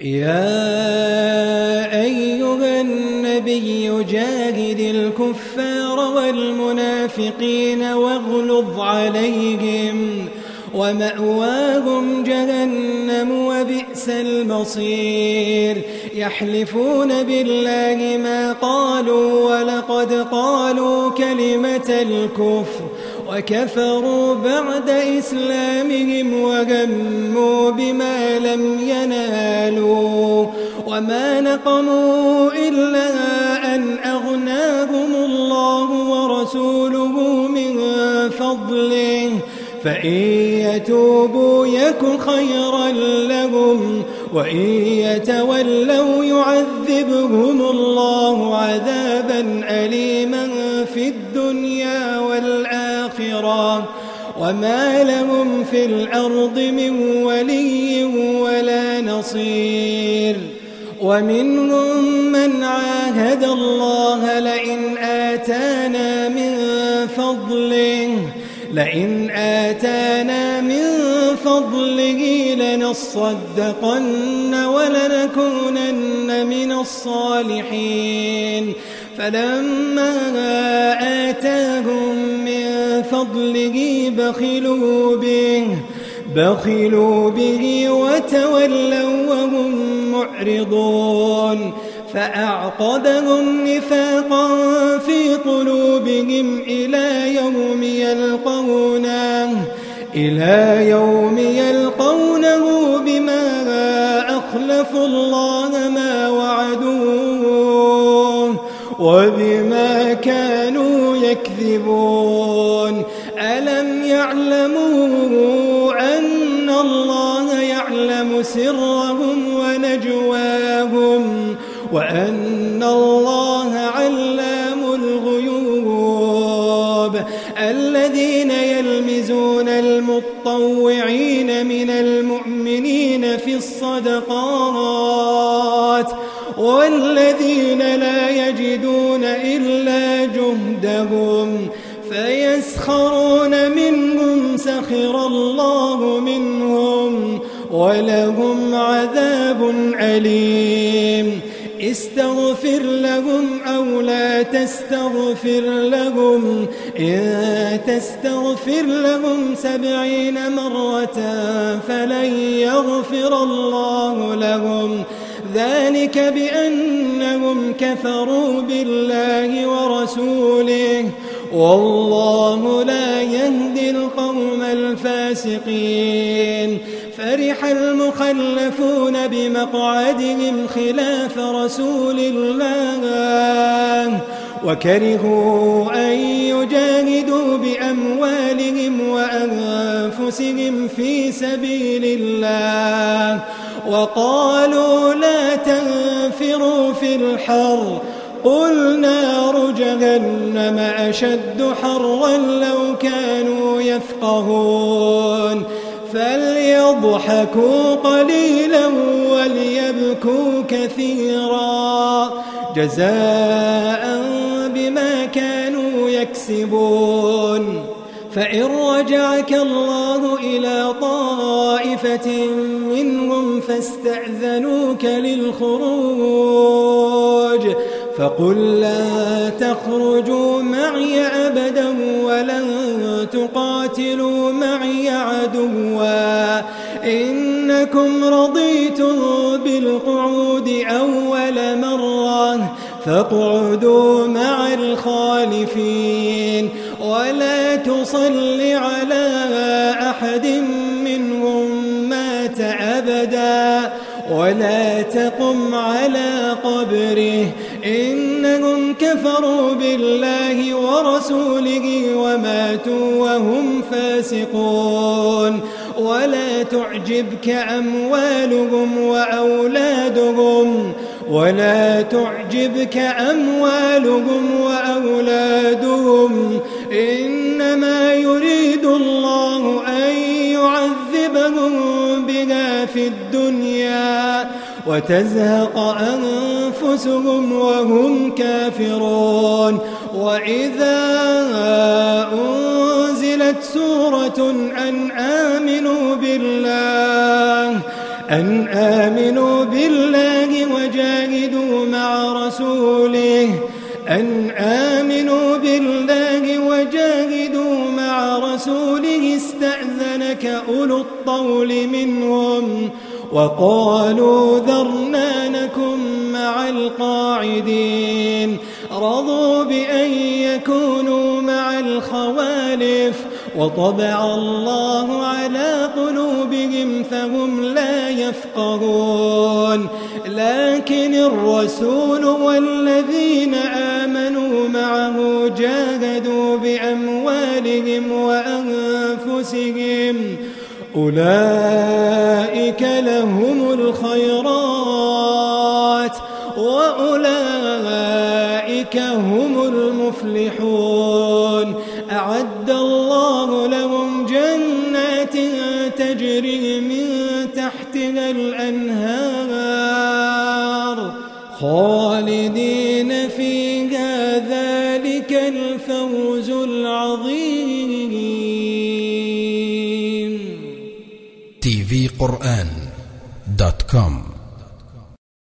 يا أيها النبي جاهد الكفار والمنافقين واغلظ عليهم ومأواهم جهنم وبئس المصير يحلفون بالله ما قالوا ولقد قالوا كلمة الكفر وكفروا بعد إسلامهم وهموا بما لم ينالوا وما نقموا إلا أن أغناهم الله ورسوله من فضله فإن يتوبوا يك خيرا لهم وإن يتولوا يعذبهم الله عذابا أليما في الدنيا والآخرة وما لهم في الأرض من ولي ولا نصير ومنهم من عاهد الله لئن آتانا من فضله لنصدقن ولنكونن من الصالحين فلما آتاهم من فضله بخلوا به وتولوا وهم معرضون فأعقبهم نفاقا في قلوبهم إلى يوم يلقونه بما أخلفوا الله ما وعدوه وبما كانوا يكذبون ألم يعلموا أن الله يعلم سرهم ونجواهم وأن الله علام الغيوب الذين يلمزون المطوعين من المؤمنين في الصدقات والذين لا يجدون إلا جهدهم فيسخرون منهم سخر الله منهم ولهم عذاب أليم استغفر لهم أو لا تستغفر لهم إن تستغفر لهم 70 مرة فلن يغفر الله لهم ذلك بأنهم كفروا بالله ورسوله والله لا يهدي القوم الفاسقين فرح المخلفون بمقعدهم خلاف رسول الله وكرهوا أن يجاهدوا بأموالهم وأنفسهم في سبيل الله وقالوا لا تنفروا في الحر قل نار جهنم أشد حرا لو كانوا يفقهون فليضحكوا قليلا وليبكوا كثيرا جزاء بما كانوا يكسبون فإن رجعك الله إلى طائفة منهم فاستأذنوك للخروج فقل لا تخرجوا معي أبدا ولن تقاتلوا معي عدوا إنكم رضيتم بالقعود أول مرة فاقعدوا مع الخالفين ولا تصل على أحد منهم مات أبدا ولا تقم على قبره إنهم كفروا بالله ورسوله وماتوا وهم فاسقون ولا تعجبك أموالهم وأولادهم إنما يريد الله أن يعذبهم بها في الدنيا وتزهق أنفسهم وهم كافرون وإذا أنزلت سورة أن آمنوا بالله أن آمنوا بالله وجاهدوا مع رسوله استأذنك أولو الطول منهم وقالوا ذرنا نكن مع القاعدين رضوا بأن يكونوا مع الخوالف وطبع الله على قلوبهم فهم لا يفقهون لكن الرسول والذين آمنوا معه جاهدوا بأموالهم وأنفسهم أولئك لهم الخيرات وأولئك هم المفلحون أعد الله لهم جنات تجري من تحتها الأنهار خالدين فيها ذلك الفوز العظيم. tvquran.com